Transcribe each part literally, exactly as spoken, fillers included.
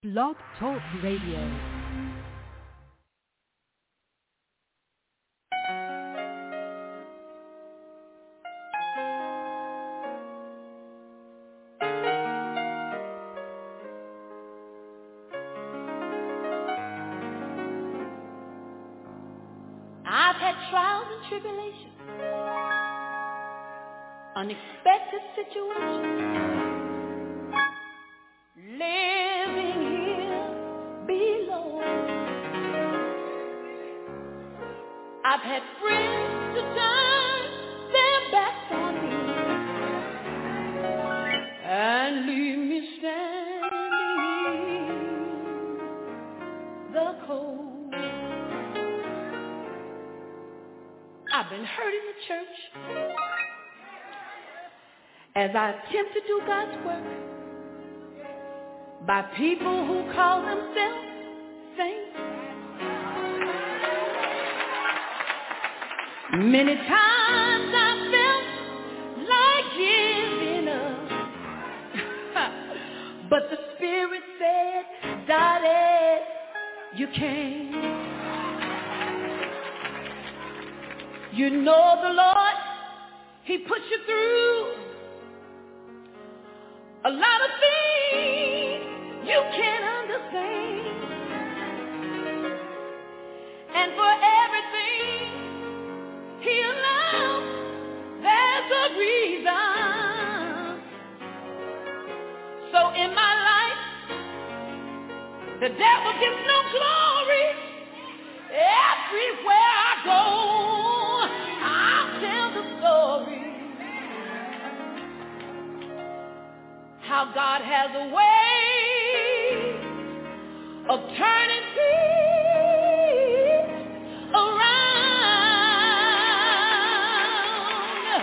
Blog Talk Radio. I've had trials and tribulations, unexpected situations, living here below. I've had friends to turn their backs on me and leave me standing in the cold. I've been hurt in the church as I attempt to do God's work by people who call themselves saints. Many times I felt like giving up, but the Spirit said, Daddy, you can't. You know the Lord, He put you through a lot of things you can't understand. And for everything He allows, there's a reason. So in my life, the devil gets no glory. Everywhere I go, I'll tell the story how God has a way of turning things around.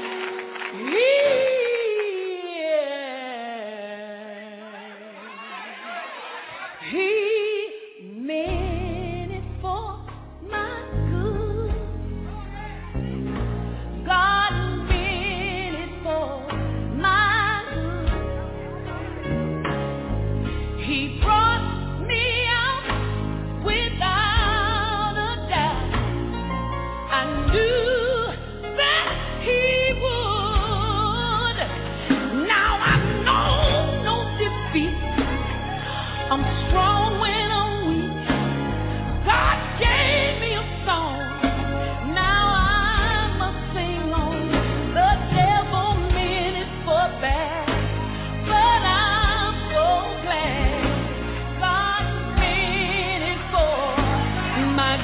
Yeah. He meant it for my good. God meant it for my good. He brought me out without a doubt. I knew that He would. Now I know no defeat. I'm strong when I'm weak. God gave me a song. Now I must sing on. The devil meant it for bad, but I'm so glad God meant it for my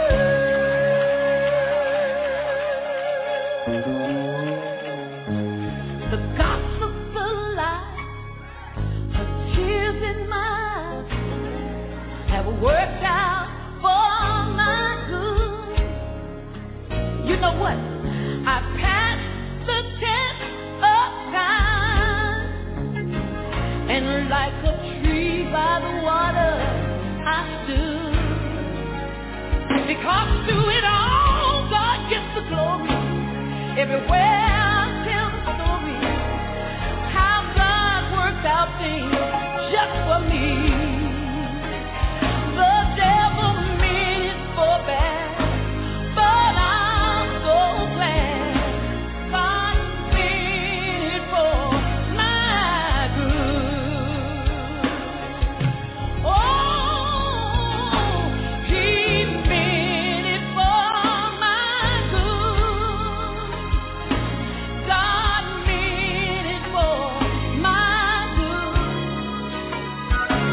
good. The gospel lies, the tears in my eyes have worked out for my good. You know what? I passed the test of time, and like a tree by the water, I stood. Because through it all, God gets the glory. Everywhere I tell the story, how God worked out things just for me. The devil meant it for bad, but I'm so glad God meant it for my good. Oh, He meant it for my good. God meant it for my good.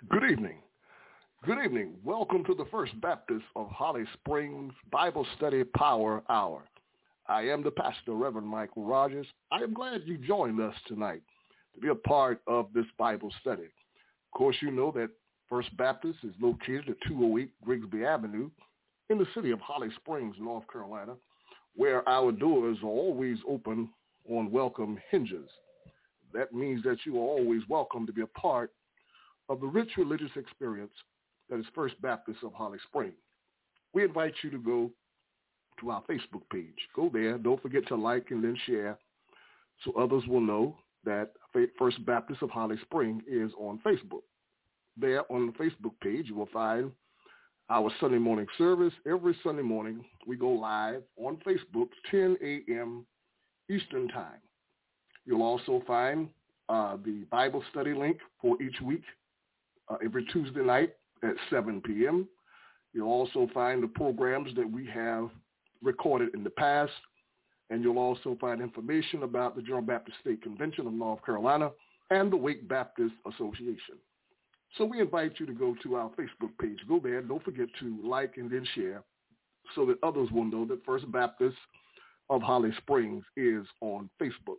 Good evening. Good evening. Welcome to the First Baptist of Holly Springs Bible Study Power Hour. I am the pastor, Reverend Michael Rogers. I am glad you joined us tonight to be a part of this Bible study. Of course, you know that First Baptist is located at two oh eight Grigsby Avenue in the city of Holly Springs, North Carolina, where our doors are always open on welcome hinges. That means that you are always welcome to be a part of the rich religious experience that is First Baptist of Holly Springs. We invite you to go to our Facebook page. Go there. Don't forget to like and then share so others will know that First Baptist of Holly Springs is on Facebook. There on the Facebook page, you will find our Sunday morning service. Every Sunday morning, we go live on Facebook, ten a.m. Eastern Time. You'll also find uh, the Bible study link for each week uh, every Tuesday night at seven p.m. You'll also find the programs that we have recorded in the past, and you'll also find information about the General Baptist State Convention of North Carolina and the Wake Baptist Association. So we invite you to go to our Facebook page. Go there. Don't forget to like and then share so that others will know that First Baptist of Holly Springs is on Facebook.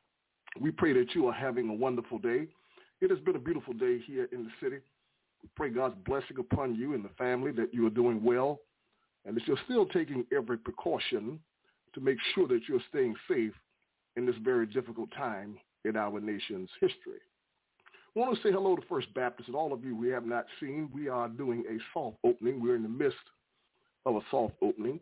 We pray that you are having a wonderful day. It has been a beautiful day here in the city. We pray God's blessing upon you and the family, that you are doing well, and that you're still taking every precaution to make sure that you're staying safe in this very difficult time in our nation's history. I want to say hello to First Baptist and all of you we have not seen. We are doing a soft opening. We're in the midst of a soft opening.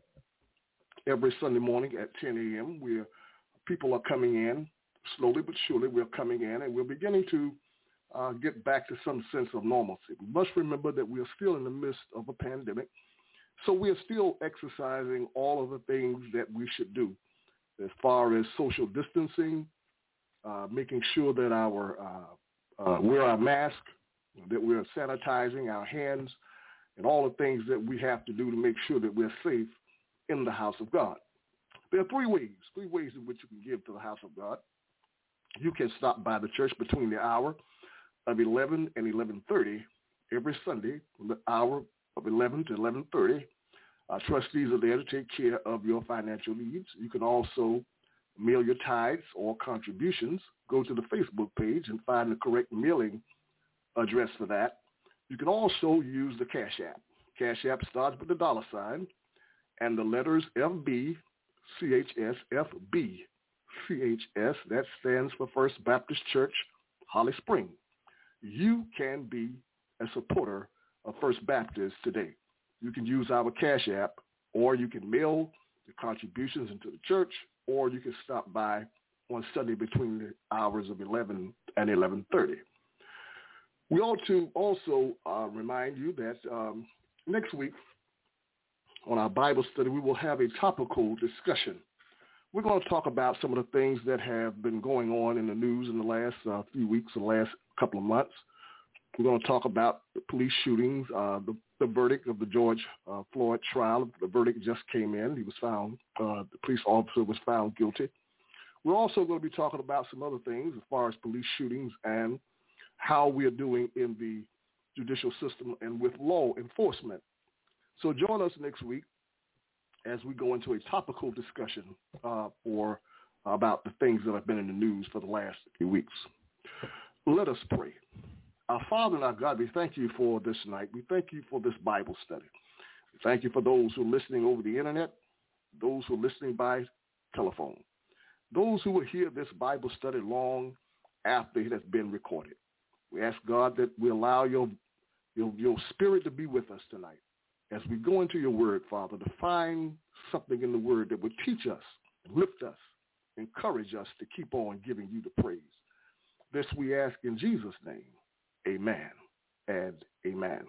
Every Sunday morning at ten a.m., we're, people are coming in. Slowly but surely, we're coming in, and we're beginning to uh, get back to some sense of normalcy. We must remember that we are still in the midst of a pandemic, so we are still exercising all of the things that we should do as far as social distancing, uh, making sure that our uh, uh, wear our mask, that we're sanitizing our hands, and all the things that we have to do to make sure that we're safe in the house of God. There are three ways, three ways in which you can give to the house of God. You can stop by the church between the hour of eleven and eleven thirty every Sunday, from the hour of eleven to eleven thirty. Uh, trustees are there to take care of your financial needs. You can also mail your tithes or contributions. Go to the Facebook page and find the correct mailing address for that. You can also use the Cash App. Cash App starts with the dollar sign and the letters F B C H S F B. C H S, that stands for First Baptist Church, Holly Springs. You can be a supporter of First Baptist today. You can use our Cash App, or you can mail the contributions into the church, or you can stop by on Sunday between the hours of eleven and eleven thirty. We ought to also uh, remind you that um, next week on our Bible study, we will have a topical discussion. We're going to talk about some of the things that have been going on in the news in the last uh, few weeks, the last couple of months. We're going to talk about the police shootings, uh, the, the verdict of the George uh, Floyd trial. The verdict just came in. He was found, uh, the police officer was found guilty. We're also going to be talking about some other things as far as police shootings and how we are doing in the judicial system and with law enforcement. So join us next week as we go into a topical discussion uh, for uh, about the things that have been in the news for the last few weeks. Let us pray. Our Father and our God, we thank you for this night. We thank you for this Bible study. We thank you for those who are listening over the internet, those who are listening by telephone, those who will hear this Bible study long after it has been recorded. We ask, God, that we allow your, your, your spirit to be with us tonight as we go into your word, Father, to find something in the word that would teach us, lift us, encourage us to keep on giving you the praise. This we ask in Jesus' name. Amen and amen.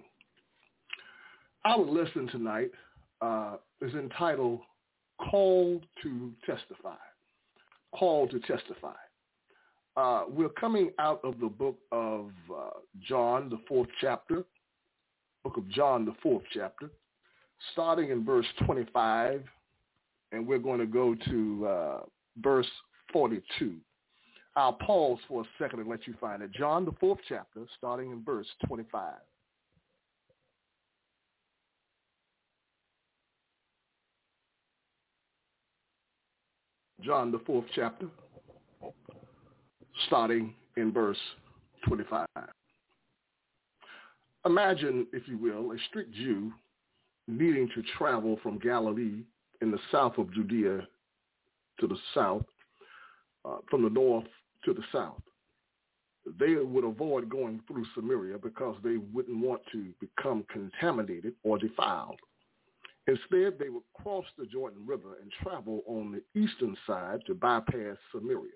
Our lesson tonight uh, is entitled Called to Testify. Called to Testify. Uh, we're coming out of the book of uh, John, the fourth chapter, book of John, the fourth chapter, starting in verse twenty-five, and we're going to go to uh, verse forty-two. I'll pause for a second and let you find it. John, the fourth chapter, starting in verse twenty-five. John, the fourth chapter, starting in verse twenty-five. Imagine, if you will, a strict Jew needing to travel from Galilee in the south of Judea to the south, uh, from the north to the south. They would avoid going through Samaria because they wouldn't want to become contaminated or defiled. Instead, they would cross the Jordan River and travel on the eastern side to bypass Samaria.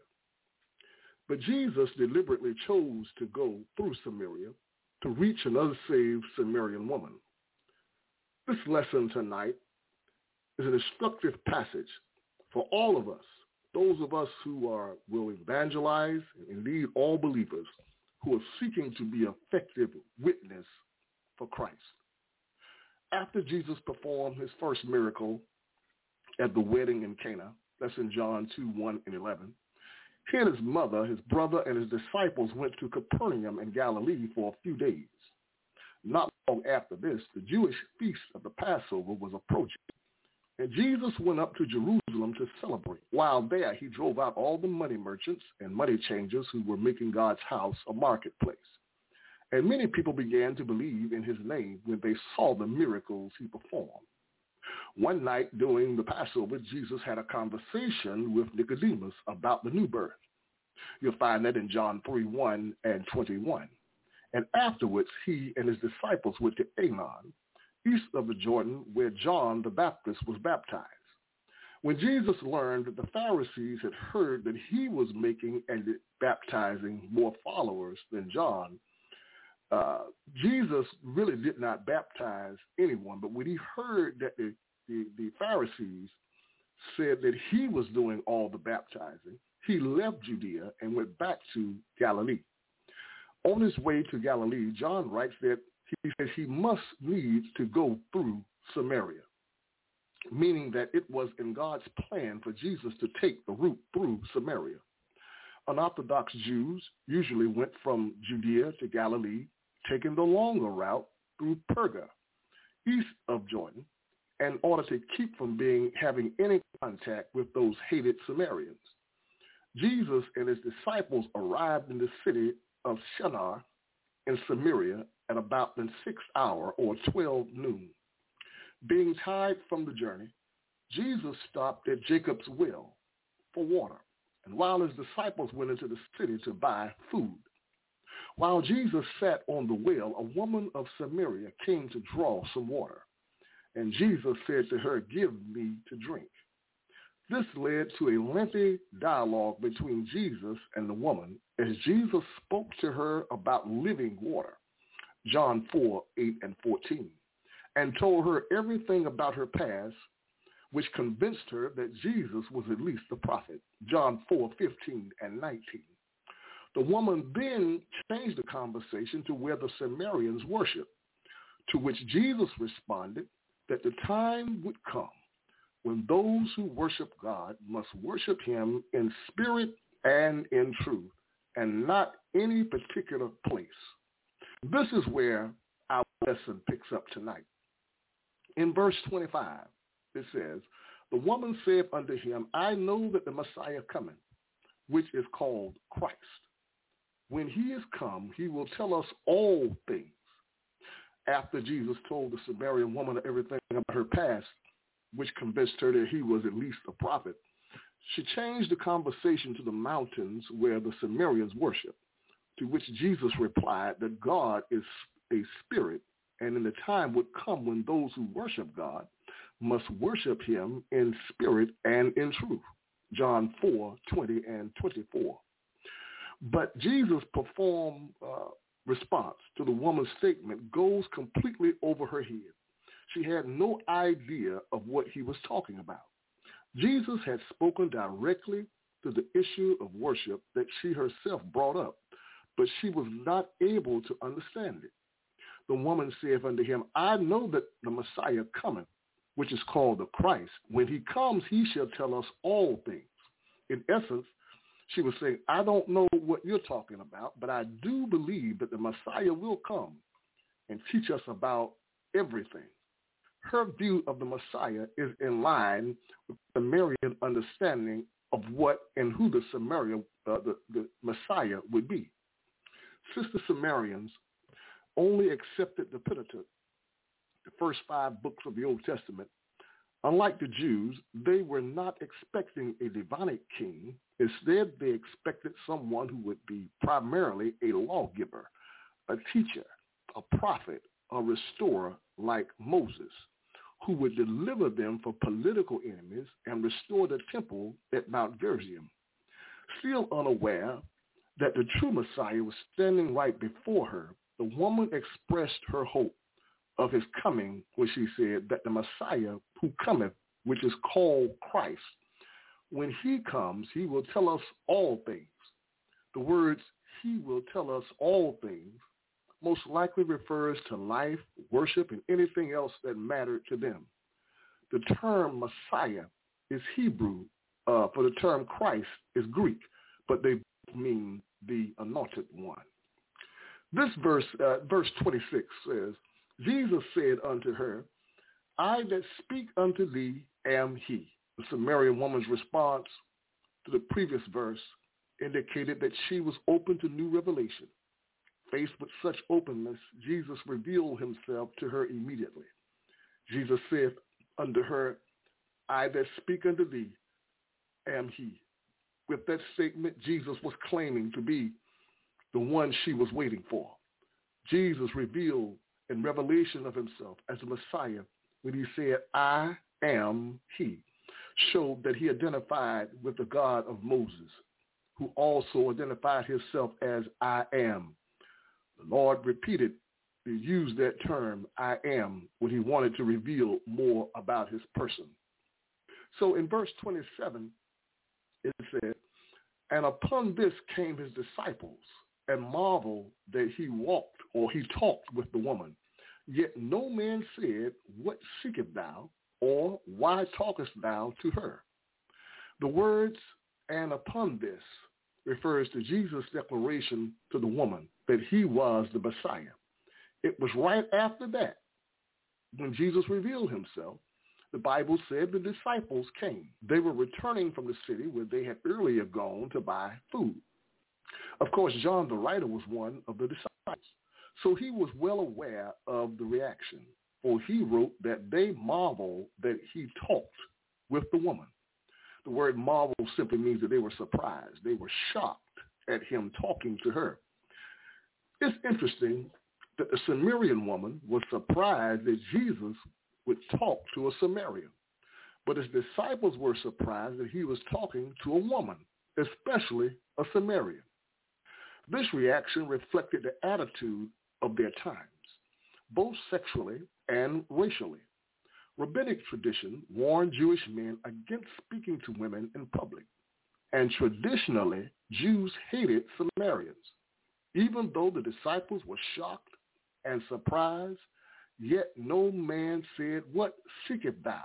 But Jesus deliberately chose to go through Samaria to reach an unsaved Samaritan woman. This lesson tonight is an instructive passage for all of us, those of us who are will evangelize and lead all believers who are seeking to be effective witness for Christ. After Jesus performed his first miracle at the wedding in Cana, that's in John two, one and eleven, he and his mother, his brother, and his disciples went to Capernaum in Galilee for a few days. Not long after this, the Jewish feast of the Passover was approaching, and Jesus went up to Jerusalem to celebrate. While there, he drove out all the money merchants and money changers who were making God's house a marketplace. And many people began to believe in his name when they saw the miracles he performed. One night during the Passover, Jesus had a conversation with Nicodemus about the new birth. You'll find that in John three, one and twenty-one. And afterwards, he and his disciples went to Aenon, east of the Jordan, where John the Baptist was baptized. When Jesus learned that the Pharisees had heard that he was making and baptizing more followers than John, uh, Jesus really did not baptize anyone. But when he heard that the, the, the Pharisees said that he was doing all the baptizing, he left Judea and went back to Galilee. On his way to Galilee, John writes that he says he must needs to go through Samaria, meaning that it was in God's plan for Jesus to take the route through Samaria. Unorthodox Jews usually went from Judea to Galilee, taking the longer route through Perga, east of Jordan, in order to keep from being having any contact with those hated Samaritans. Jesus and his disciples arrived in the city of Shinar in Samaria at about the sixth hour or twelve noon. Being tired from the journey, Jesus stopped at Jacob's well for water, and while his disciples went into the city to buy food. While Jesus sat on the well, a woman of Samaria came to draw some water, and Jesus said to her, "Give me to drink." This led to a lengthy dialogue between Jesus and the woman as Jesus spoke to her about living water, John four, eight and fourteen, and told her everything about her past, which convinced her that Jesus was at least the prophet, John four, fifteen and nineteen. The woman then changed the conversation to where the Samaritans worshiped, to which Jesus responded that the time would come when those who worship God must worship him in spirit and in truth, and not any particular place. This is where our lesson picks up tonight. In verse twenty-five, it says, "The woman said unto him, I know that the Messiah cometh, which is called Christ. When he is come, he will tell us all things." After Jesus told the Samaritan woman everything about her past, which convinced her that he was at least a prophet, she changed the conversation to the mountains where the Samaritans worship, to which Jesus replied that God is a spirit, and in the time would come when those who worship God must worship him in spirit and in truth, John four, twenty and twenty-four. But Jesus' performed uh, response to the woman's statement goes completely over her head. She had no idea of what he was talking about. Jesus had spoken directly to the issue of worship that she herself brought up, but she was not able to understand it. The woman said unto him, I know that the Messiah cometh, which is called the Christ. When he comes, he shall tell us all things. In essence, She was saying, I don't know what you're talking about, but I do believe that the Messiah will come and teach us about everything. Her view of the Messiah is in line with the Samaritan understanding of what and who the Samaria, uh, the, the Messiah would be. Since the Samaritans only accepted the Pentateuch, the first five books of the Old Testament, unlike the Jews, they were not expecting a divinic king. Instead, they expected someone who would be primarily a lawgiver, a teacher, a prophet, a restorer like Moses, who would deliver them from political enemies and restore the temple at Mount Gerizim. Still unaware that the true Messiah was standing right before her, the woman expressed her hope of his coming when she said that the Messiah who cometh, which is called Christ, when he comes, he will tell us all things. The words, he will tell us all things, most likely refers to life, worship, and anything else that mattered to them. The term Messiah is Hebrew, uh, for the term Christ is Greek, but they mean the anointed one. This verse, uh, verse twenty-six says, Jesus said unto her, I that speak unto thee am he. The Samaritan woman's response to the previous verse indicated that she was open to new revelation. Faced with such openness, Jesus revealed himself to her immediately. Jesus said unto her, I that speak unto thee am he. With that statement, Jesus was claiming to be the one she was waiting for. Jesus revealed in revelation of himself as the Messiah when he said, I am he, showed that he identified with the God of Moses, who also identified himself as I am. The Lord repeated, he used that term, I am, when he wanted to reveal more about his person. So in verse twenty-seven, it said, and upon this came his disciples, and marveled that he walked, or he talked with the woman. Yet no man said, what seekest thou, or why talkest thou to her? The words, and upon this, refers to Jesus' declaration to the woman that he was the Messiah. It was right after that, when Jesus revealed himself, the Bible said the disciples came. They were returning from the city where they had earlier gone to buy food. Of course, John the writer was one of the disciples, so he was well aware of the reaction, for he wrote that they marveled that he talked with the woman. The word marvel simply means that they were surprised. They were shocked at him talking to her. It's interesting that the Samaritan woman was surprised that Jesus would talk to a Samaritan, but his disciples were surprised that he was talking to a woman, especially a Samaritan. This reaction reflected the attitude of their times, both sexually and racially. Rabbinic tradition warned Jewish men against speaking to women in public, and traditionally, Jews hated Samaritans. Even though the disciples were shocked and surprised, yet no man said, what seekest thou?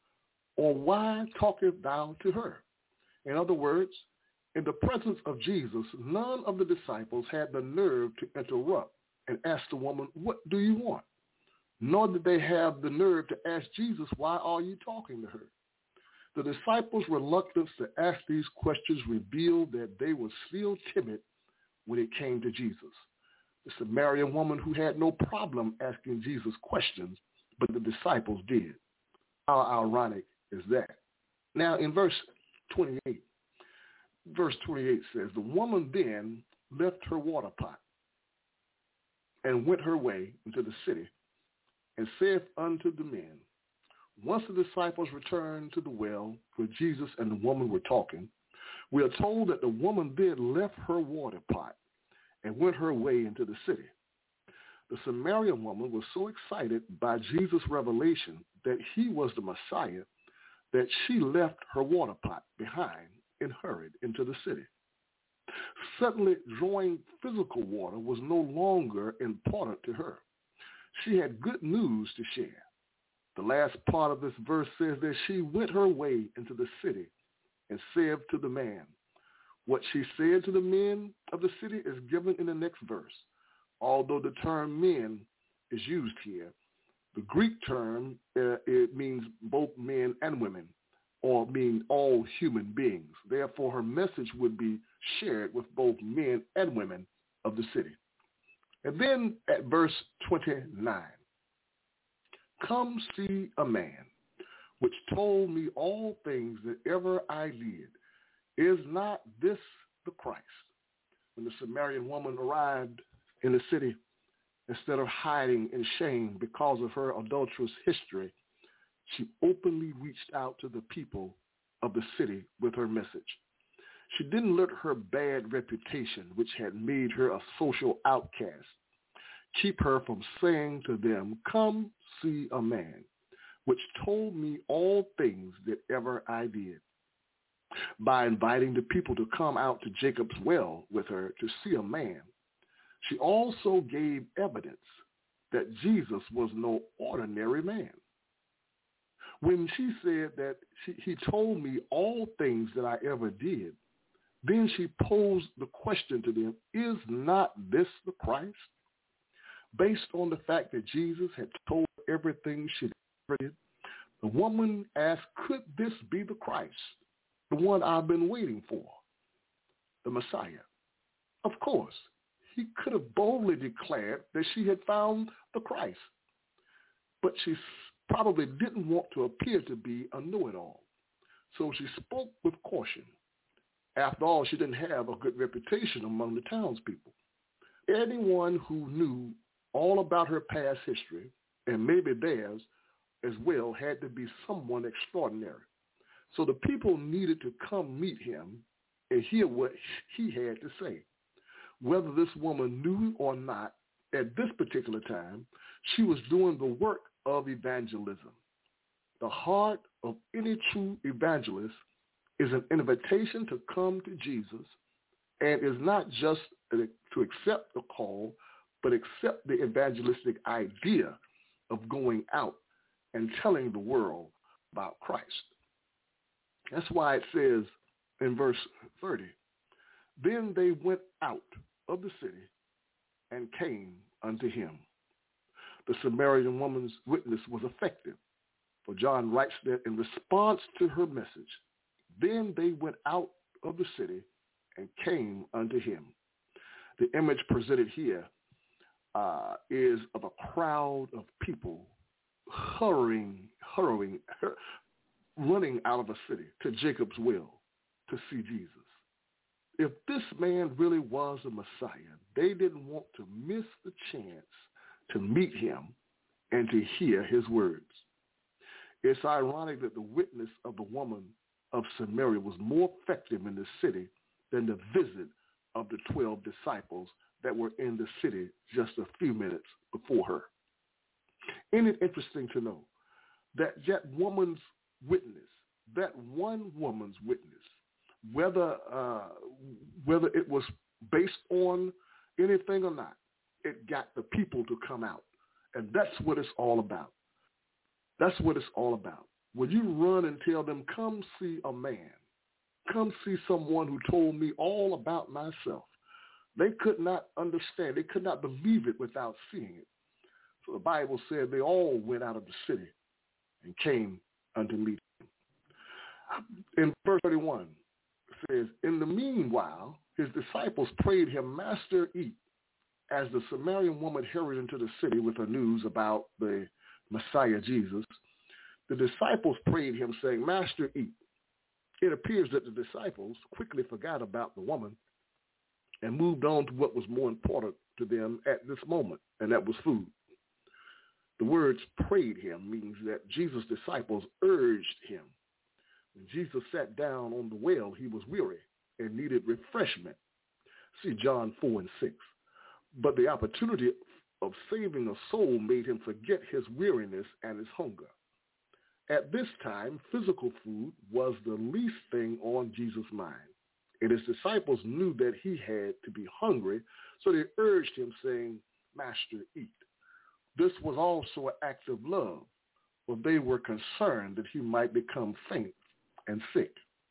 Or why talkest thou to her? In other words, in the presence of Jesus, none of the disciples had the nerve to interrupt and ask the woman, what do you want? Nor did they have the nerve to ask Jesus, why are you talking to her? The disciples' reluctance to ask these questions revealed that they were still timid when it came to Jesus. The Samaritan woman who had no problem asking Jesus questions, but the disciples did. How ironic is that? Now in verse twenty-eight, verse twenty-eight says, the woman then left her water pot and went her way into the city and saith unto the men, once the disciples returned to the well where Jesus and the woman were talking, we are told that the woman then left her water pot and went her way into the city. The Samaritan woman was so excited by Jesus' revelation that he was the Messiah that she left her water pot behind and hurried into the city. Suddenly, drawing physical water was no longer important to her. She had good news to share. The last part of this verse says that she went her way into the city and said to the man, What she said to the men of the city is given in the next verse. Although the term men is used here, the Greek term, uh, it means both men and women, or mean all human beings. Therefore, her message would be shared with both men and women of the city. And then at verse twenty-nine, come see a man which told me all things that ever I did. Is not this the Christ? When the Samaritan woman arrived in the city, instead of hiding in shame because of her adulterous history, she openly reached out to the people of the city with her message. She didn't let her bad reputation, which had made her a social outcast, keep her from saying to them, come see a man, which told me all things that ever I did. By inviting the people to come out to Jacob's well with her to see a man, she also gave evidence that Jesus was no ordinary man. When she said that she, he told me all things that I ever did, then she posed the question to them, is not this the Christ? Based on the fact that Jesus had told her everything she ever did, the woman asked, could this be the Christ, the one I've been waiting for, the Messiah? Of course, he could have boldly declared that she had found the Christ, but she probably didn't want to appear to be a know-it-all. So she spoke with caution. After all, she didn't have a good reputation among the townspeople. Anyone who knew all about her past history, and maybe theirs as well, had to be someone extraordinary. So the people needed to come meet him and hear what he had to say. Whether this woman knew or not, at this particular time, she was doing the work of evangelism. The heart of any true evangelist is an invitation to come to Jesus, and is not just to accept the call, but accept the evangelistic idea of going out and telling the world about Christ. That's why it says in verse thirty, then they went out of the city and came unto him. The Samaritan woman's witness was effective, for John writes that in response to her message, then they went out of the city and came unto him. The image presented here uh, is of a crowd of people hurrying, hurrying, hur- running out of a city to Jacob's well to see Jesus. If this man really was a Messiah, they didn't want to miss the chance to meet him and to hear his words. It's ironic that the witness of the woman of Samaria was more effective in the city than the visit of the twelve disciples that were in the city just a few minutes before her. Isn't it interesting to know that that woman's witness, that one woman's witness, whether uh, whether it was based on anything or not, it got the people to come out. And that's what it's all about. That's what it's all about. When you run and tell them, come see a man, come see someone who told me all about myself, they could not understand. They could not believe it without seeing it. So the Bible said they all went out of the city and came unto meet him. In verse thirty-one, it says, in the meanwhile, his disciples prayed him, Master, eat. As the Samaritan woman hurried into the city with her news about the Messiah Jesus, the disciples prayed him, saying, Master, eat. It appears that the disciples quickly forgot about the woman and moved on to what was more important to them at this moment, and that was food. The words prayed him means that Jesus' disciples urged him. When Jesus sat down on the well, he was weary and needed refreshment. See John four and six. But the opportunity of saving a soul made him forget his weariness and his hunger. At this time, physical food was the least thing on Jesus' mind, and his disciples knew that he had to be hungry, so they urged him, saying, Master, eat. This was also an act of love, for they were concerned that he might become faint and sick.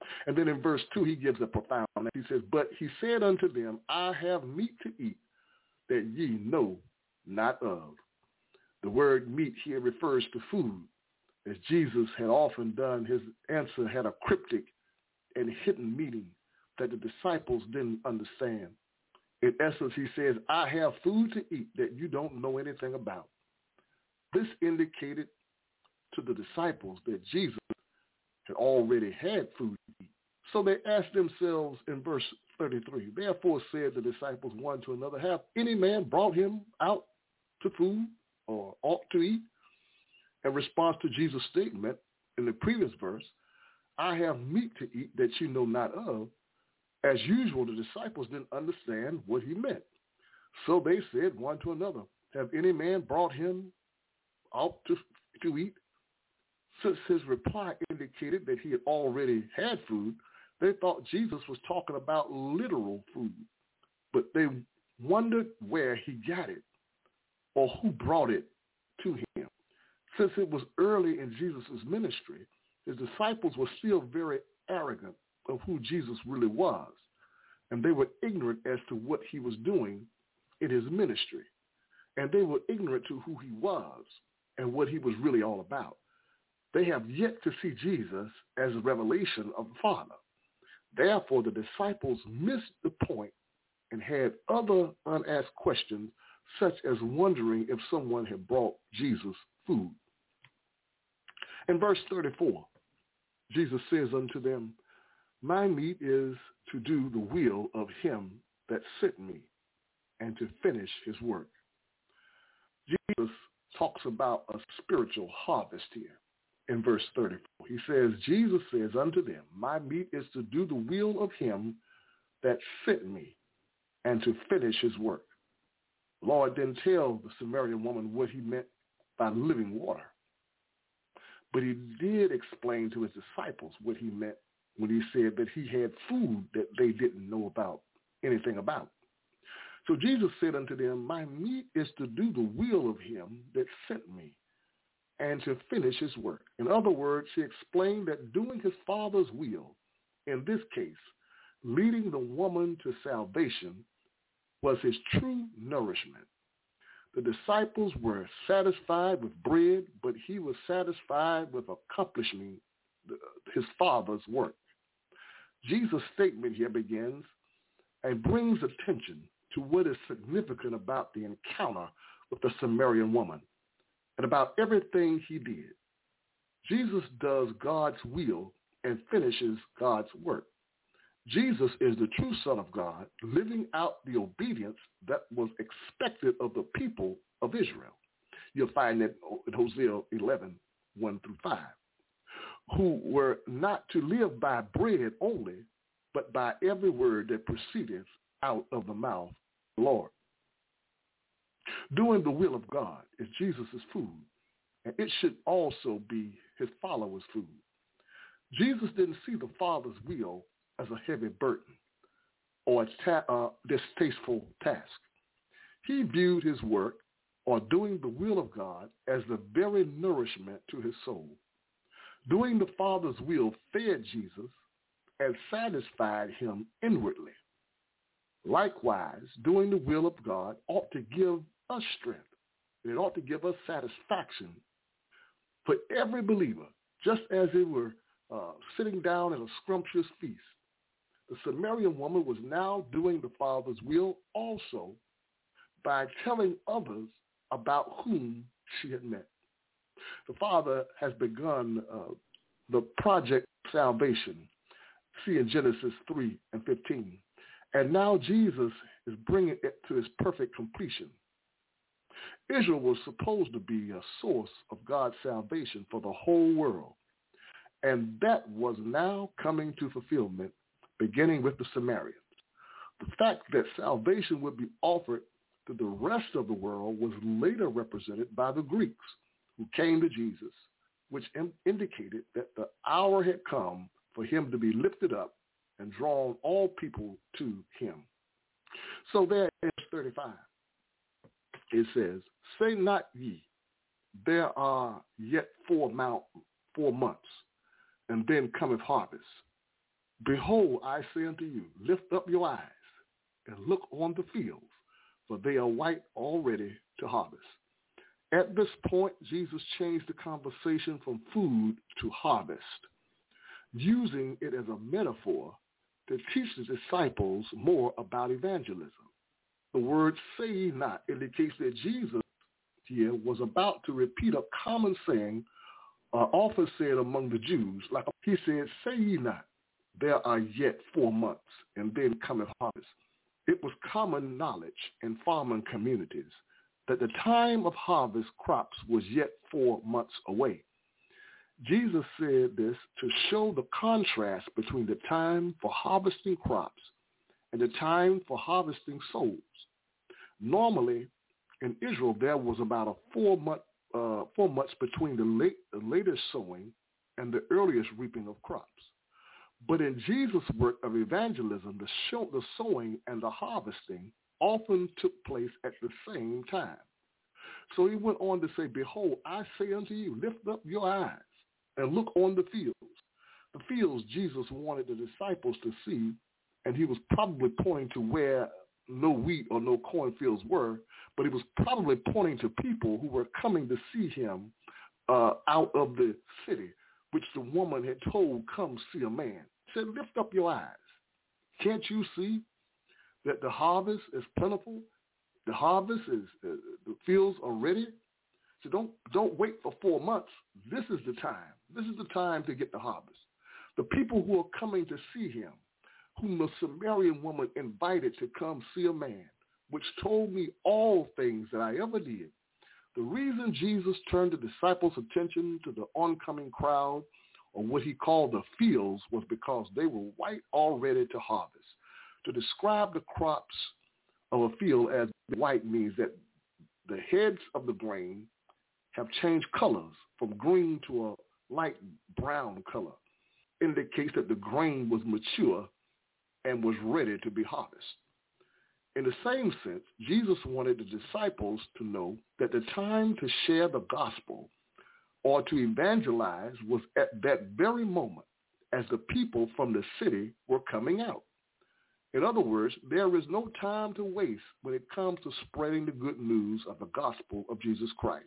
And then in verse two, he gives a profound, he says, but he said unto them, I have meat to eat that ye know not of. The word meat here refers to food. As Jesus had often done, his answer had a cryptic and hidden meaning that the disciples didn't understand. In essence, he says, I have food to eat that you don't know anything about. This indicated to the disciples that Jesus had already had food to eat. So they asked themselves in verse thirty-three, therefore said the disciples one to another, have any man brought him out to food or ought to eat? In response to Jesus' statement in the previous verse, I have meat to eat that you know not of. As usual, the disciples didn't understand what he meant. So they said one to another, have any man brought him out to, to eat? Since his reply indicated that he had already had food, they thought Jesus was talking about literal food. But they wondered where he got it or who brought it to him. Since it was early in Jesus' ministry, his disciples were still very arrogant of who Jesus really was, and they were ignorant as to what he was doing in his ministry, and they were ignorant to who he was and what he was really all about. They have yet to see Jesus as a revelation of the Father. Therefore, the disciples missed the point and had other unasked questions, such as wondering if someone had brought Jesus food. In verse thirty-four, Jesus says unto them, my meat is to do the will of him that sent me and to finish his work. Jesus talks about a spiritual harvest here in verse thirty-four. He says, Jesus says unto them, my meat is to do the will of him that sent me and to finish his work. The Lord didn't tell the Samaritan woman what he meant by living water, but he did explain to his disciples what he meant when he said that he had food that they didn't know about anything about. So Jesus said unto them, my meat is to do the will of him that sent me and to finish his work. In other words, he explained that doing his Father's will, in this case, leading the woman to salvation, was his true nourishment. The disciples were satisfied with bread, but he was satisfied with accomplishing his Father's work. Jesus' statement here begins and brings attention to what is significant about the encounter with the Samaritan woman and about everything he did. Jesus does God's will and finishes God's work. Jesus is the true Son of God, living out the obedience that was expected of the people of Israel. You'll find that in Hosea eleven, one through five, who were not to live by bread only, but by every word that proceedeth out of the mouth of the Lord. Doing the will of God is Jesus' food, and it should also be his followers' food. Jesus didn't see the Father's will as a heavy burden or a ta- uh, distasteful task. He viewed his work or doing the will of God as the very nourishment to his soul. Doing the Father's will fed Jesus and satisfied him inwardly. Likewise, doing the will of God ought to give us strength. It ought to give us satisfaction for every believer, just as they were uh, sitting down at a scrumptious feast. The Samaritan woman was now doing the Father's will also by telling others about whom she had met. The Father has begun uh, the project of salvation, see in Genesis three and fifteen. And now Jesus is bringing it to its perfect completion. Israel was supposed to be a source of God's salvation for the whole world. And that was now coming to fulfillment, beginning with the Samaritans. The fact that salvation would be offered to the rest of the world was later represented by the Greeks who came to Jesus, which in- indicated that the hour had come for him to be lifted up and drawn all people to him. So there in verse thirty-five, it says, say not ye, there are yet four, mount, four months, and then cometh harvest. Behold, I say unto you, lift up your eyes and look on the fields, for they are white already to harvest. At this point, Jesus changed the conversation from food to harvest, using it as a metaphor to teach the disciples more about evangelism. The word say ye not indicates that Jesus here was about to repeat a common saying uh, often said among the Jews. Like he said, say ye not, there are yet four months, and then cometh harvest. It was common knowledge in farming communities that the time of harvest crops was yet four months away. Jesus said this to show the contrast between the time for harvesting crops and the time for harvesting souls. Normally, in Israel, there was about a four month uh, four months between the, late, the latest sowing and the earliest reaping of crops. But in Jesus' work of evangelism, the, show, the sowing and the harvesting often took place at the same time. So he went on to say, behold, I say unto you, lift up your eyes and look on the fields. The fields Jesus wanted the disciples to see, and he was probably pointing to where no wheat or no cornfields were, but he was probably pointing to people who were coming to see him uh, out of the city, which the woman had told, come see a man. He said, lift up your eyes. Can't you see that the harvest is plentiful? The harvest is, uh, the fields are ready. So don't, don't wait for four months. This is the time. This is the time to get the harvest. The people who are coming to see him, whom the Samaritan woman invited to come see a man, which told me all things that I ever did. The reason Jesus turned the disciples' attention to the oncoming crowd, or what he called the fields, was because they were white already to harvest. To describe the crops of a field as white means that the heads of the grain have changed colors from green to a light brown color. Indicates that the grain was mature and was ready to be harvested. In the same sense, Jesus wanted the disciples to know that the time to share the gospel or to evangelize was at that very moment as the people from the city were coming out. In other words, there is no time to waste when it comes to spreading the good news of the gospel of Jesus Christ.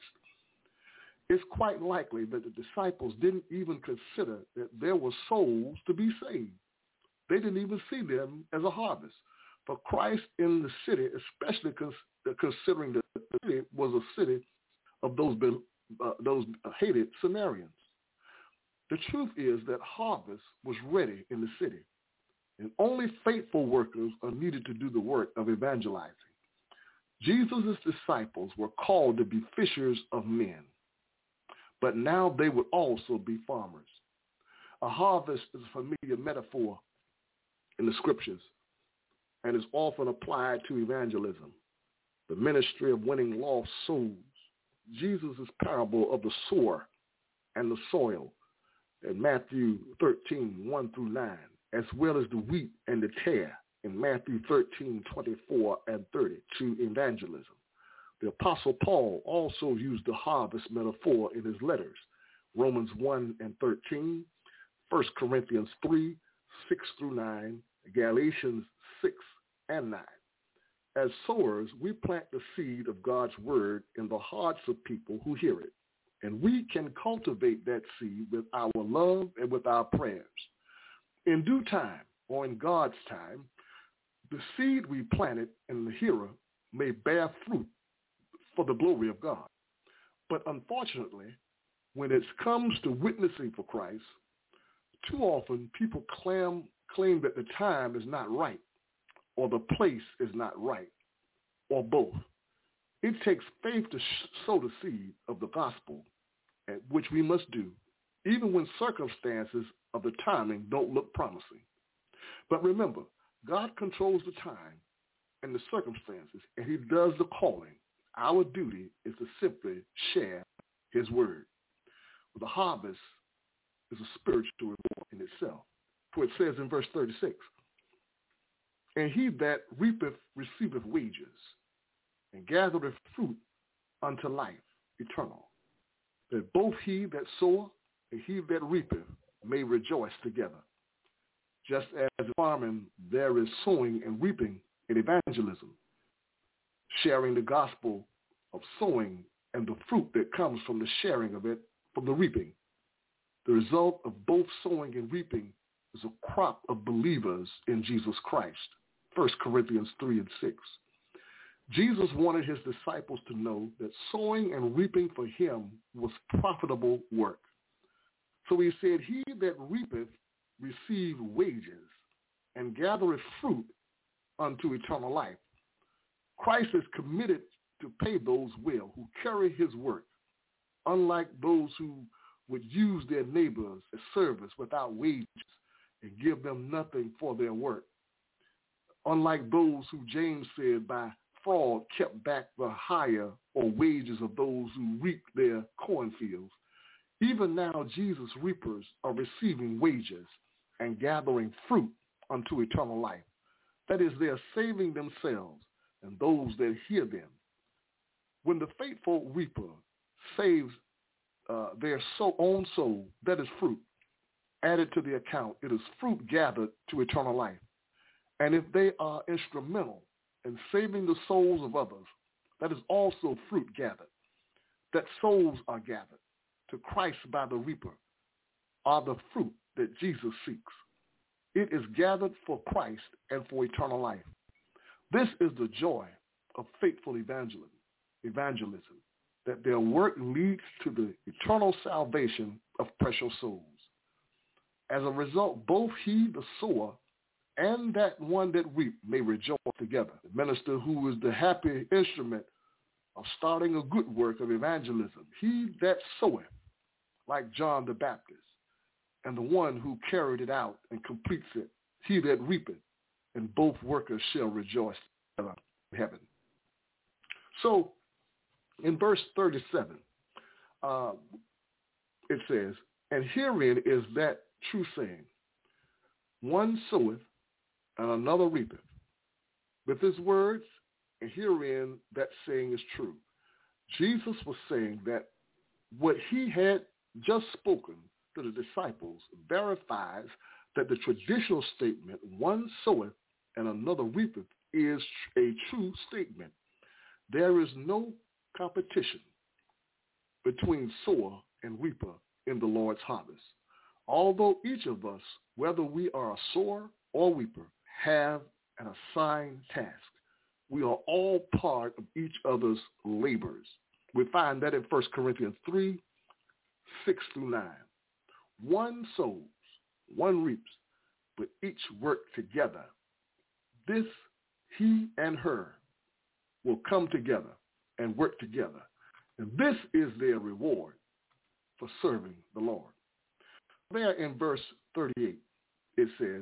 It's quite likely that the disciples didn't even consider that there were souls to be saved. They didn't even see them as a harvest. For Christ in the city, especially cons- considering that the city was a city of those uh, those hated Samaritans. The truth is that harvest was ready in the city, and only faithful workers are needed to do the work of evangelizing. Jesus' disciples were called to be fishers of men, but now they would also be farmers. A harvest is a familiar metaphor in the scriptures and is often applied to evangelism, the ministry of winning lost souls. Jesus' parable of the sower and the soil in Matthew thirteen, one through nine, as well as the wheat and the tare in Matthew thirteen, twenty-four and thirty to evangelism. The Apostle Paul also used the harvest metaphor in his letters, Romans one and thirteen, First Corinthians three, six through nine, Galatians six and nine. As sowers, we plant the seed of God's word in the hearts of people who hear it, and we can cultivate that seed with our love and with our prayers. In due time, or in God's time, the seed we planted in the hearer may bear fruit for the glory of God. But unfortunately, when it comes to witnessing for Christ, too often people claim, claim that the time is not right, or the place is not right, or both. It takes faith to sh- sow the seed of the gospel, which we must do, even when circumstances of the timing don't look promising. But remember, God controls the time and the circumstances, and he does the calling. Our duty is to simply share his word. The harvest is a spiritual reward in itself. For it says in verse thirty-six, and he that reapeth receiveth wages, and gathereth fruit unto life eternal, that both he that soweth and he that reapeth may rejoice together. Just as in farming, there is sowing and reaping in evangelism, sharing the gospel of sowing and the fruit that comes from the sharing of it from the reaping. The result of both sowing and reaping is a crop of believers in Jesus Christ. First Corinthians three and six. Jesus wanted his disciples to know that sowing and reaping for him was profitable work. So he said, he that reapeth receive wages and gathereth fruit unto eternal life. Christ is committed to pay those well who carry his work, unlike those who would use their neighbors as servants without wages and give them nothing for their work. Unlike those who James said by fraud kept back the hire or wages of those who reaped their cornfields. Even now Jesus' reapers are receiving wages and gathering fruit unto eternal life. That is, they are saving themselves and those that hear them. When the faithful reaper saves uh, their soul, own soul, that is fruit, added to the account, it is fruit gathered to eternal life. And if they are instrumental in saving the souls of others, that is also fruit gathered. That souls are gathered to Christ by the reaper are the fruit that Jesus seeks. It is gathered for Christ and for eternal life. This is the joy of faithful evangelism, evangelism, that their work leads to the eternal salvation of precious souls. As a result, both he, the sower, and that one that reaped may rejoice together. The minister who is the happy instrument of starting a good work of evangelism, he that soweth, like John the Baptist, and the one who carried it out and completes it, he that reapeth, and both workers shall rejoice in heaven. So in verse thirty-seven, uh, it says, and herein is that true saying, one soweth and another reapeth. With his words, and herein that saying is true. Jesus was saying that what he had just spoken to the disciples verifies that the traditional statement, one soweth and another reapeth, is a true statement. There is no competition between sower and reaper in the Lord's harvest. Although each of us, whether we are a sower or reaper, have an assigned task, we are all part of each other's labors. We find that in First Corinthians three, six through nine. One sows, one reaps, but each work together. This, he and her, will come together and work together. And this is their reward for serving the Lord. There in verse thirty-eight, it says,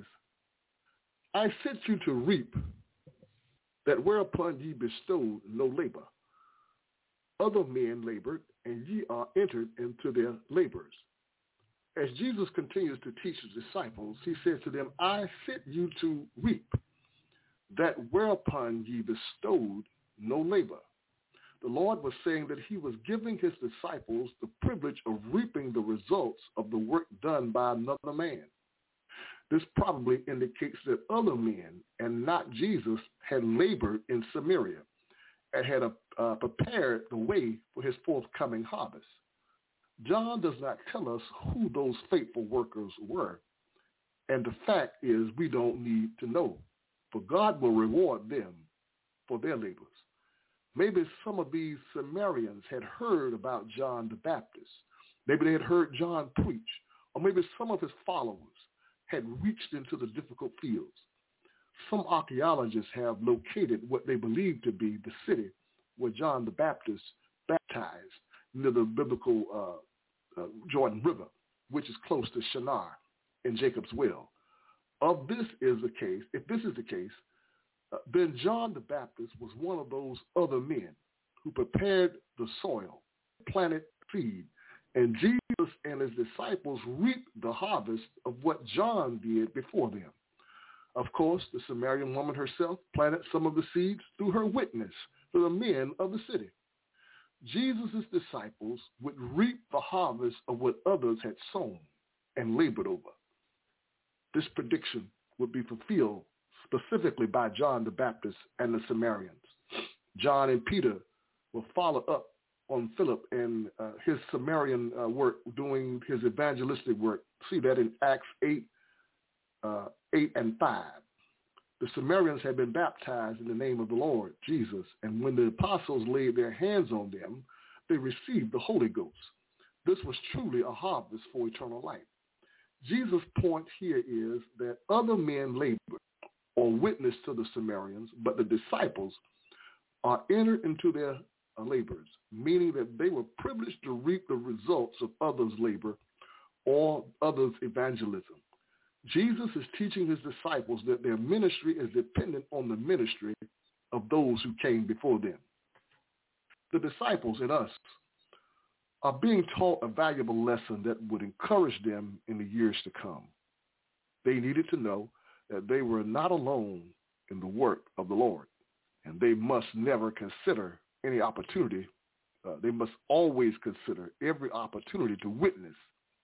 I sent you to reap that whereupon ye bestowed no labor. Other men labored, and ye are entered into their labors. As Jesus continues to teach his disciples, he says to them, I sent you to reap that whereupon ye bestowed no labor. The Lord was saying that he was giving his disciples the privilege of reaping the results of the work done by another man. This probably indicates that other men, and not Jesus, had labored in Samaria and had uh, prepared the way for his forthcoming harvest. John does not tell us who those faithful workers were, and the fact is we don't need to know, for God will reward them for their labors. Maybe some of these Samaritans had heard about John the Baptist. Maybe they had heard John preach, or maybe some of his followers had reached into the difficult fields. Some archaeologists have located what they believe to be the city where John the Baptist baptized near the biblical uh, uh, Jordan River, which is close to Shinar in Jacob's well. Of this is the case, if this is the case, uh, then John the Baptist was one of those other men who prepared the soil, planted seed, and Jesus and his disciples reaped the harvest of what John did before them. Of course, the Samaritan woman herself planted some of the seeds through her witness to the men of the city. Jesus' disciples would reap the harvest of what others had sown and labored over. This prediction would be fulfilled specifically by John the Baptist and the Samaritans. John and Peter will follow up on Philip and uh, his Samaritan uh, work, doing his evangelistic work. See that in Acts eight, uh, eight and five. The Samaritans had been baptized in the name of the Lord Jesus, and when the apostles laid their hands on them, they received the Holy Ghost. This was truly a harvest for eternal life. Jesus' point here is that other men labored or witnessed to the Samaritans, but the disciples are entered into their labors, meaning that they were privileged to reap the results of others' labor or others' evangelism. Jesus is teaching his disciples that their ministry is dependent on the ministry of those who came before them. The disciples and us are being taught a valuable lesson that would encourage them in the years to come. They needed to know that they were not alone in the work of the Lord, and they must never consider any opportunity. Uh, they must always consider every opportunity to witness,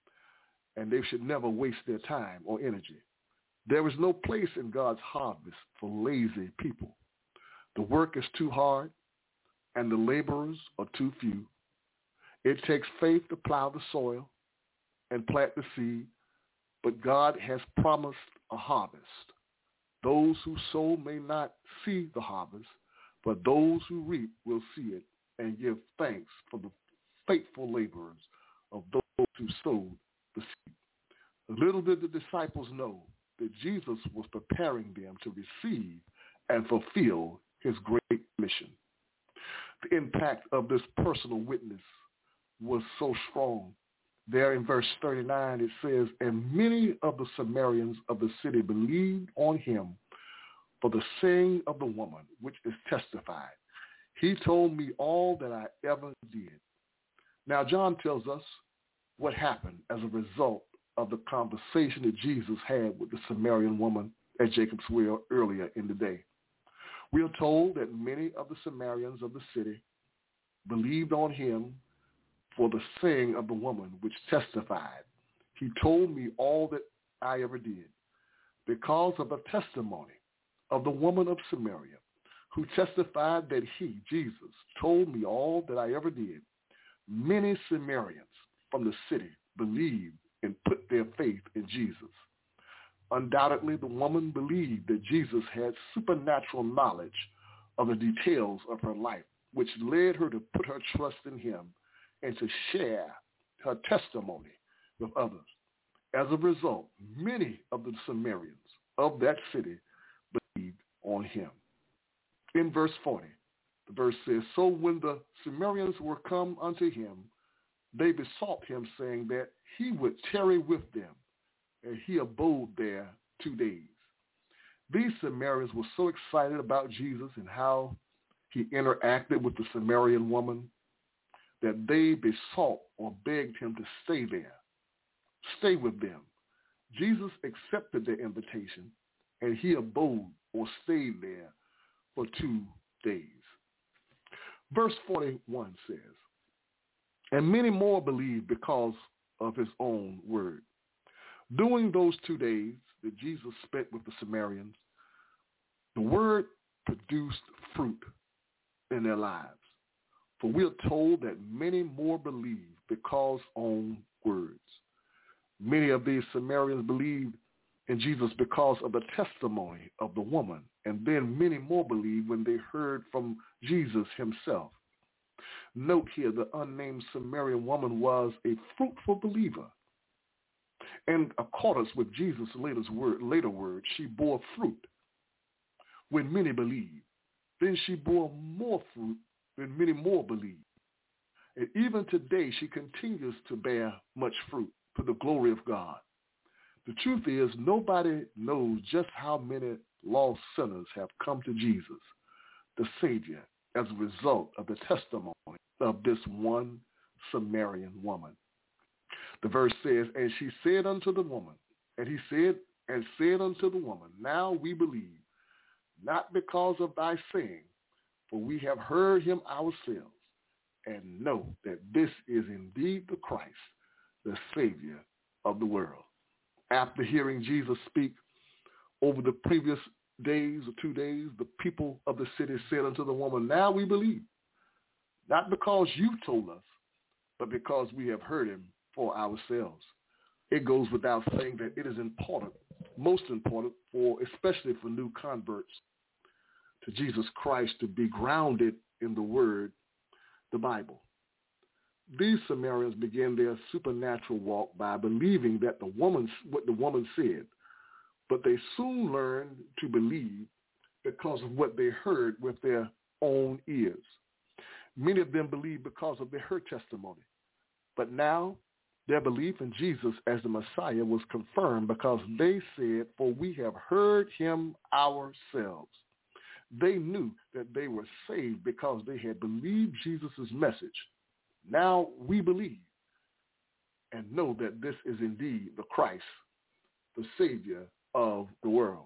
and they should never waste their time or energy. There is no place in God's harvest for lazy people. The work is too hard, and the laborers are too few. It takes faith to plow the soil and plant the seed, but God has promised a harvest. Those who sow may not see the harvest, but those who reap will see it and give thanks for the faithful laborers of those who sowed the seed. Little did the disciples know that Jesus was preparing them to receive and fulfill his great mission. The impact of this personal witness was so strong. There in verse thirty-nine it says, and many of the Samaritans of the city believed on him for the saying of the woman, which is testified. He told me all that I ever did. Now John tells us what happened as a result of the conversation that Jesus had with the Samaritan woman at Jacob's well earlier in the day. We are told that many of the Samaritans of the city believed on him for the saying of the woman, which testified. He told me all that I ever did. Because of the testimony of the woman of Samaria, who testified that he, Jesus, told me all that I ever did, many Samaritans from the city believed and put their faith in Jesus. Undoubtedly, the woman believed that Jesus had supernatural knowledge of the details of her life, which led her to put her trust in him and to share her testimony with others. As a result, many of the Samaritans of that city believed on him. In verse forty, the verse says, so when the Samaritans were come unto him, they besought him, saying that he would tarry with them, and he abode there two days. These Samaritans were so excited about Jesus and how he interacted with the Samaritan woman that they besought or begged him to stay there, stay with them. Jesus accepted their invitation, and he abode or stayed there for two days. Verse forty-one says, and many more believed because of his own word. During those two days that Jesus spent with the Samaritans, the word produced fruit in their lives. For we are told that many more believed because on words. Many of these Samaritans believed in Jesus because of the testimony of the woman, and then many more believed when they heard from Jesus himself. Note here, the unnamed Samaritan woman was a fruitful believer. In accordance with Jesus' later word, later word, she bore fruit when many believed. Then she bore more fruit when many more believed. And even today, she continues to bear much fruit to the glory of God. The truth is, nobody knows just how many lost sinners have come to Jesus, the Savior, as a result of the testimony of this one Samaritan woman. The verse says, and she said unto the woman, and he said, and said unto the woman, now we believe, not because of thy saying, for we have heard him ourselves, and know that this is indeed the Christ, the Savior of the world. After hearing Jesus speak Over the previous days or two days, the people of the city said unto the woman, now we believe, not because you told us, but because we have heard him for ourselves. It goes without saying that it is important, most important, for especially for new converts to Jesus Christ, to be grounded in the Word, the Bible. These Samaritans began their supernatural walk by believing that the woman, what the woman said, but they soon learned to believe because of what they heard with their own ears. Many of them believed because of their her testimony, but now their belief in Jesus as the Messiah was confirmed because they said, for we have heard him ourselves. They knew that they were saved because they had believed Jesus' message. Now we believe and know that this is indeed the Christ, the Savior of the world,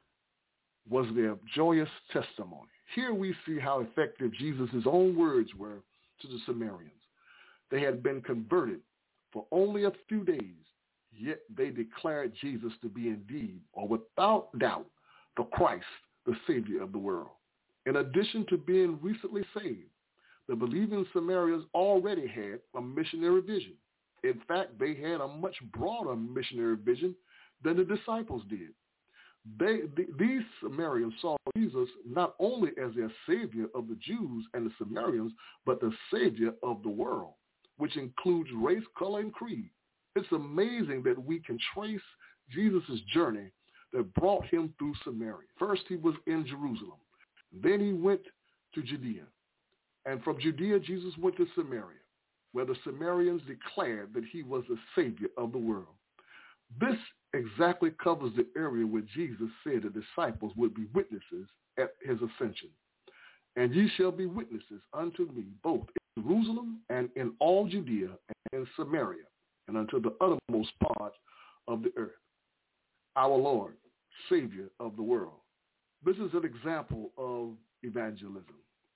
was their joyous testimony. Here we see how effective Jesus' own words were to the Samaritans. They had been converted for only a few days, yet they declared Jesus to be indeed, or without doubt, the Christ, the Savior of the world. In addition to being recently saved, the believing Samaritans already had a missionary vision. In fact, they had a much broader missionary vision than the disciples did. They, the, these Samaritans saw Jesus not only as their Savior of the Jews and the Samaritans, but the Savior of the world, which includes race, color, and creed. It's amazing that we can trace Jesus' journey that brought him through Samaria. First, he was in Jerusalem. Then he went to Judea. And from Judea, Jesus went to Samaria, where the Samaritans declared that he was the Savior of the world. This exactly covers the area where Jesus said the disciples would be witnesses at his ascension. And ye shall be witnesses unto me both in Jerusalem and in all Judea and in Samaria and unto the uttermost part of the earth. Our Lord, Savior of the world. This is an example of evangelism.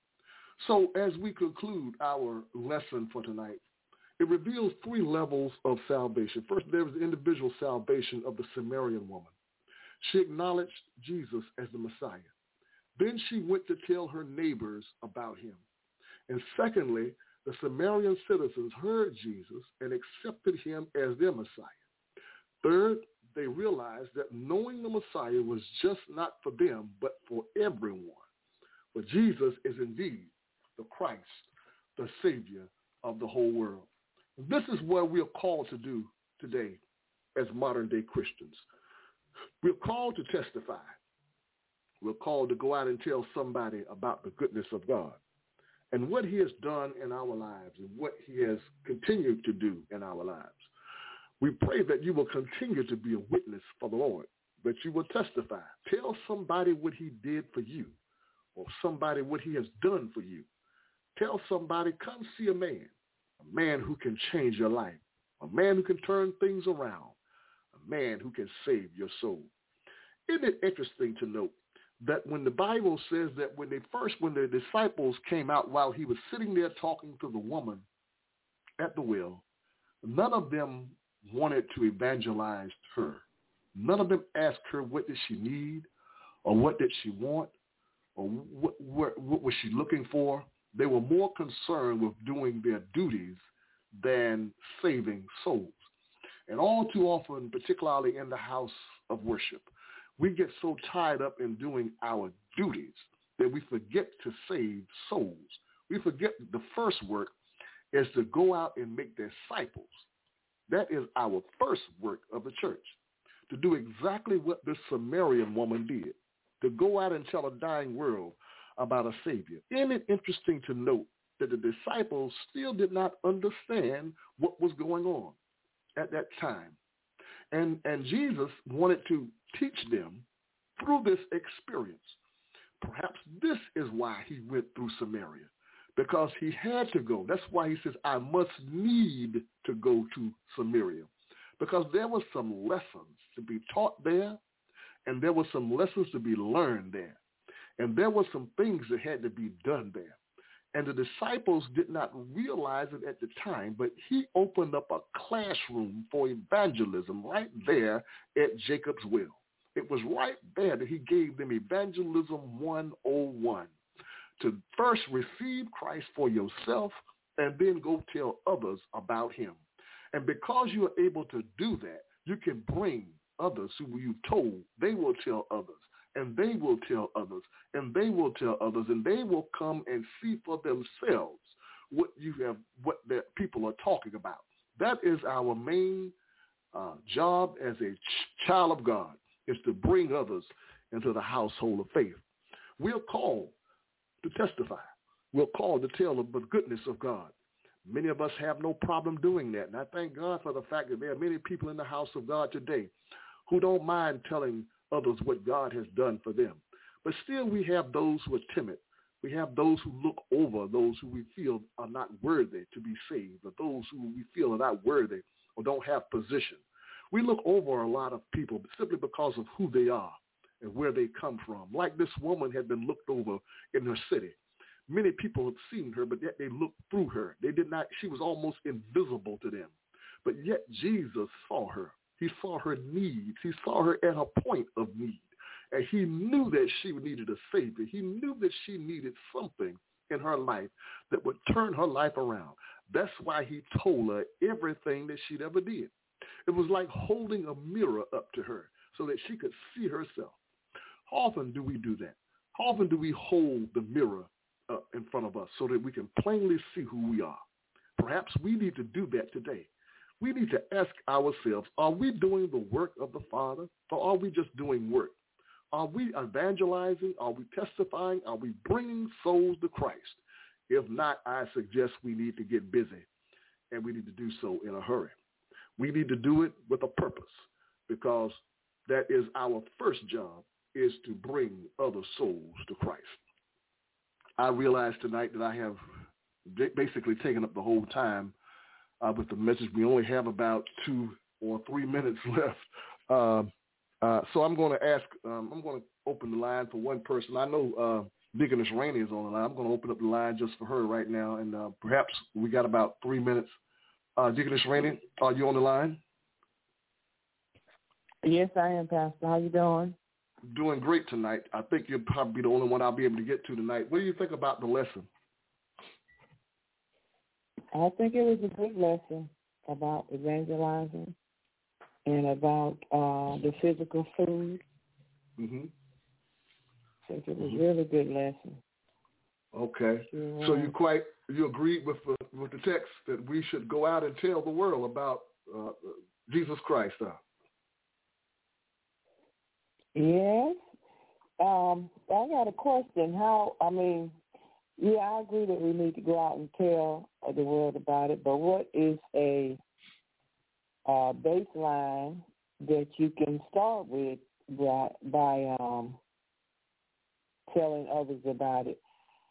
So as we conclude our lesson for tonight, it reveals three levels of salvation. First, there was the individual salvation of the Samaritan woman. She acknowledged Jesus as the Messiah. Then she went to tell her neighbors about him. And secondly, the Samaritan citizens heard Jesus and accepted him as their Messiah. Third, they realized that knowing the Messiah was just not for them, but for everyone. For Jesus is indeed the Christ, the Savior of the whole world. This is what we are called to do today as modern-day Christians. We're called to testify. We're called to go out and tell somebody about the goodness of God and what he has done in our lives and what he has continued to do in our lives. We pray that you will continue to be a witness for the Lord, that you will testify. Tell somebody what he did for you or somebody what he has done for you. Tell somebody, come see a man, a man who can change your life, a man who can turn things around, a man who can save your soul. Isn't it interesting to note that when the Bible says that when they first, when the disciples came out while he was sitting there talking to the woman at the well, none of them wanted to evangelize her. None of them asked her what did she need or what did she want or what, what, what was she looking for. They were more concerned with doing their duties than saving souls. And all too often, particularly in the house of worship, we get so tied up in doing our duties that we forget to save souls. We forget the first work is to go out and make disciples. That is our first work of the church, to do exactly what this Samaritan woman did, to go out and tell a dying world about a Savior. Isn't it interesting to note that the disciples still did not understand what was going on at that time? And, and Jesus wanted to teach them through this experience. Perhaps this is why he went through Samaria, because he had to go. That's why he says, I must need to go to Samaria, because there were some lessons to be taught there, and there were some lessons to be learned there. And there were some things that had to be done there. And the disciples did not realize it at the time, but he opened up a classroom for evangelism right there at Jacob's well. It was right there that he gave them Evangelism one oh one, to first receive Christ for yourself and then go tell others about him. And because you are able to do that, you can bring others who you've told. They will tell others, and they will tell others, and they will tell others, and they will come and see for themselves what you have, what the people are talking about. That is our main uh, job as a ch- child of God, is to bring others into the household of faith. We're called to testify. We're called to tell of the goodness of God. Many of us have no problem doing that. And I thank God for the fact that there are many people in the house of God today who don't mind telling others what God has done for them. But still we have those who are timid. We have those who look over those who we feel are not worthy to be saved, or those who we feel are not worthy or don't have position. We look over a lot of people simply because of who they are and where they come from. Like this woman had been looked over in her city. Many people had seen her, but yet they looked through her. They did not, she was almost invisible to them. But yet Jesus saw her. He saw her needs. He saw her at her point of need. And he knew that she needed a Savior. He knew that she needed something in her life that would turn her life around. That's why he told her everything that she'd ever did. It was like holding a mirror up to her so that she could see herself. How often do we do that? How often do we hold the mirror up in front of us so that we can plainly see who we are? Perhaps we need to do that today. We need to ask ourselves, are we doing the work of the Father, or are we just doing work? Are we evangelizing? Are we testifying? Are we bringing souls to Christ? If not, I suggest we need to get busy, and we need to do so in a hurry. We need to do it with a purpose, because that is our first job, is to bring other souls to Christ. I realize tonight that I have basically taken up the whole time uh, with the message. We only have about two or three minutes left. Uh, uh, so I'm going to ask, um, I'm going to open the line for one person. I know uh, Deaconess Rainey is on the line. I'm going to open up the line just for her right now, and uh, perhaps we got about three minutes. Uh, Deaconess Rainey, are you on the line? Yes, I am, Pastor. How you doing? Doing great tonight. I think you'll probably be the only one I'll be able to get to tonight. What do you think about the lesson? I think it was a good lesson about evangelizing and about uh, the physical food. Mm-hmm. I think it was mm-hmm. a really good lesson. Okay. Sure. So you quite you agreed with the, with the text that we should go out and tell the world about uh, Jesus Christ, huh? Yes. Um, I got a question. How, I mean, yeah, I agree that we need to go out and tell the world about it, but what is a uh, baseline that you can start with by, by um, telling others about it?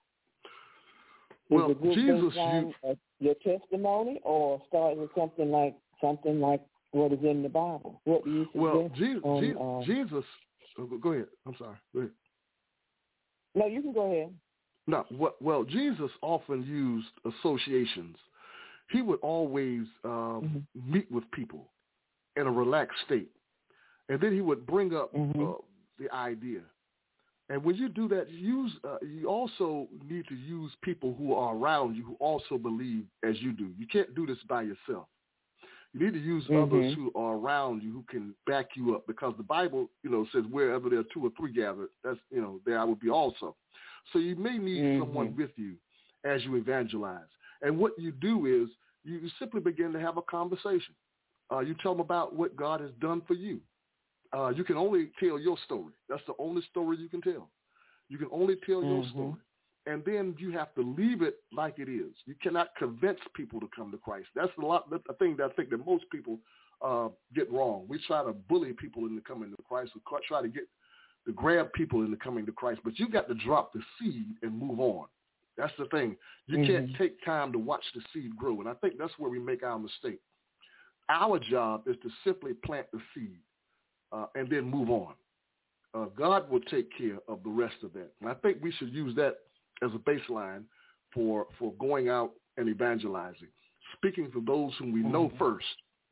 Well, is it Jesus, you, uh, your testimony, or start with something like something like what is in the Bible? What do you suggest? Well, Jesus, on, um, Jesus oh, go ahead. I'm sorry. Go ahead. No, you can go ahead. No, what, well, Jesus often used associations. He would always uh, mm-hmm. meet with people in a relaxed state, and then he would bring up mm-hmm. uh, the idea. And when you do that, use uh, you also need to use people who are around you who also believe as you do. You can't do this by yourself. You need to use mm-hmm. others who are around you who can back you up, because the Bible, you know, says wherever there are two or three gathered, that's, you know, there I will be also. So you may need mm-hmm. someone with you as you evangelize. And what you do is you simply begin to have a conversation. Uh, you tell them about what God has done for you. Uh, you can only tell your story. That's the only story you can tell. You can only tell mm-hmm. your story. And then you have to leave it like it is. You cannot convince people to come to Christ. That's a lot. That's the thing that I think that most people uh, get wrong. We try to bully people into coming to Christ. We try to get to grab people into coming to Christ. But you got to drop the seed and move on. That's the thing. You mm-hmm. can't take time to watch the seed grow. And I think that's where we make our mistake. Our job is to simply plant the seed uh, and then move on. Uh, God will take care of the rest of that. And I think we should use that as a baseline for, for going out and evangelizing, speaking to those whom we know first,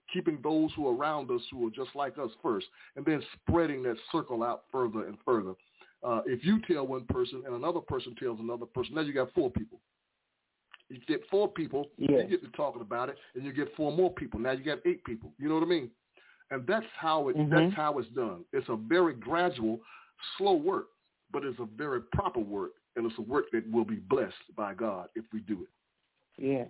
keeping those who are around us who are just like us first, and then spreading that circle out further and further. Uh, if you tell one person and another person tells another person, now you got four people. You get four people, yes. you get to talking about it, and you get four more people. Now you got eight people. You know what I mean? And that's how it. Mm-hmm. That's how it's done. It's a very gradual, slow work, but it's a very proper work, and it's a work that will be blessed by God if we do it. Yes.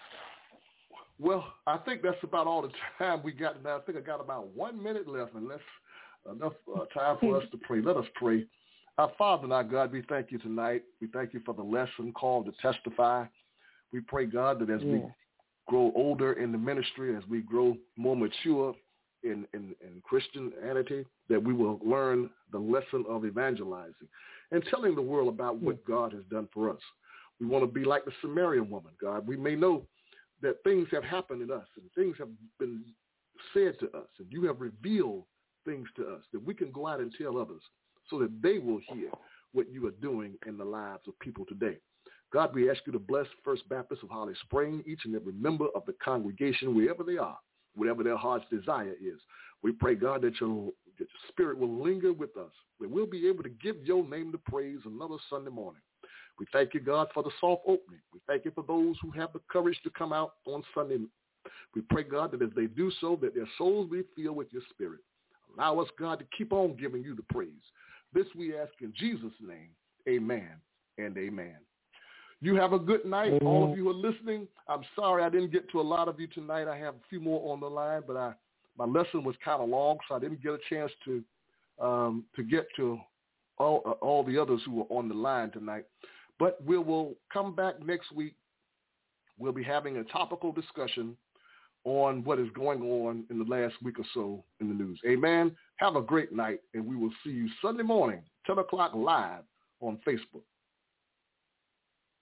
Well, I think that's about all the time we got now. I think I got about one minute left, and that's enough uh, time for us to pray. Let us pray. Our Father and our God, we thank you tonight. We thank you for the lesson called to testify. We pray, God, that as yeah. we grow older in the ministry, as we grow more mature in, in, in Christianity, that we will learn the lesson of evangelizing and telling the world about what yeah. God has done for us. We want to be like the Samaritan woman, God. We may know that things have happened in us and things have been said to us, and you have revealed things to us that we can go out and tell others so that they will hear what you are doing in the lives of people today. God, we ask you to bless First Baptist of Holly Springs, each and every member of the congregation, wherever they are, whatever their heart's desire is. We pray, God, that your, that your spirit will linger with us, that we'll be able to give your name the praise another Sunday morning. We thank you, God, for the soft opening. We thank you for those who have the courage to come out on Sunday. We pray, God, that as they do so, that their souls be filled with your spirit. Allow us, God, to keep on giving you the praise. This we ask in Jesus' name. Amen and amen. You have a good night. Mm-hmm. All of you who are listening, I'm sorry I didn't get to a lot of you tonight. I have a few more on the line, but I, my lesson was kind of long, so I didn't get a chance to um, to get to all, uh, all the others who were on the line tonight. But we will come back next week. We'll be having a topical discussion on what is going on in the last week or so in the news. Amen. Have a great night, and we will see you Sunday morning, ten o'clock live on Facebook.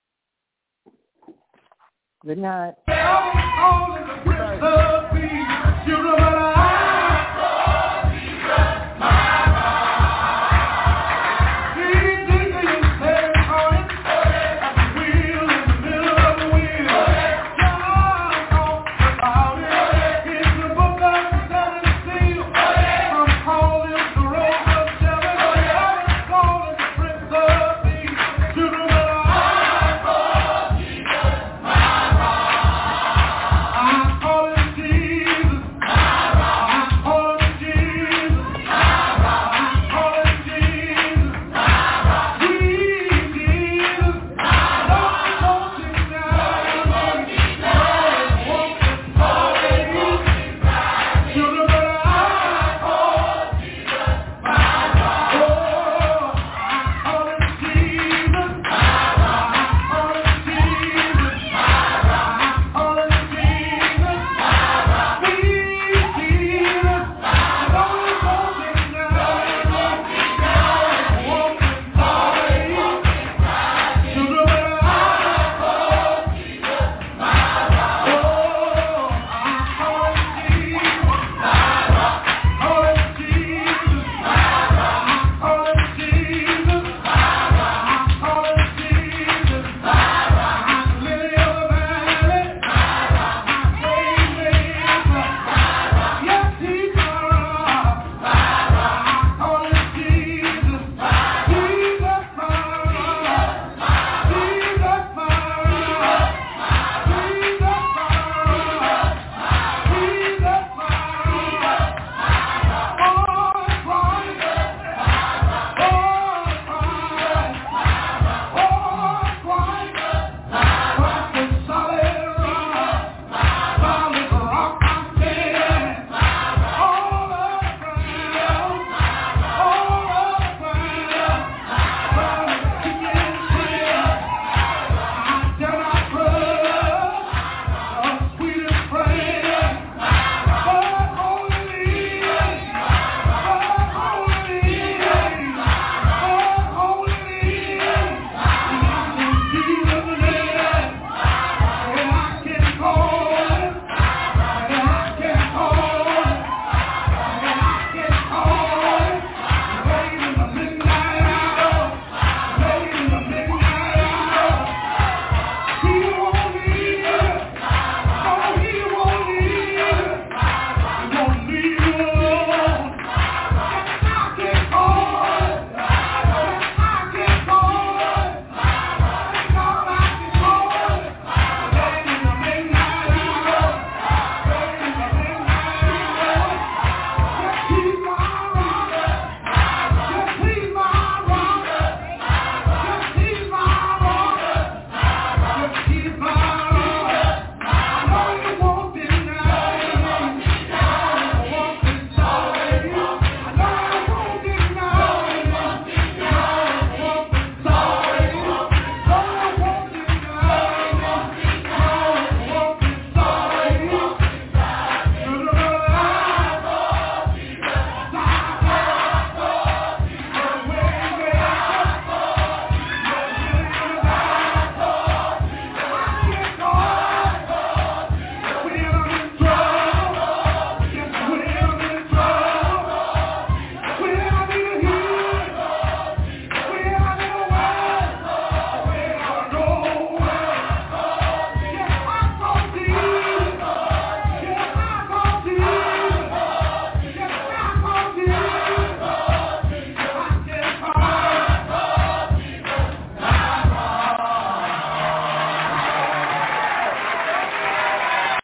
Good night. Good night.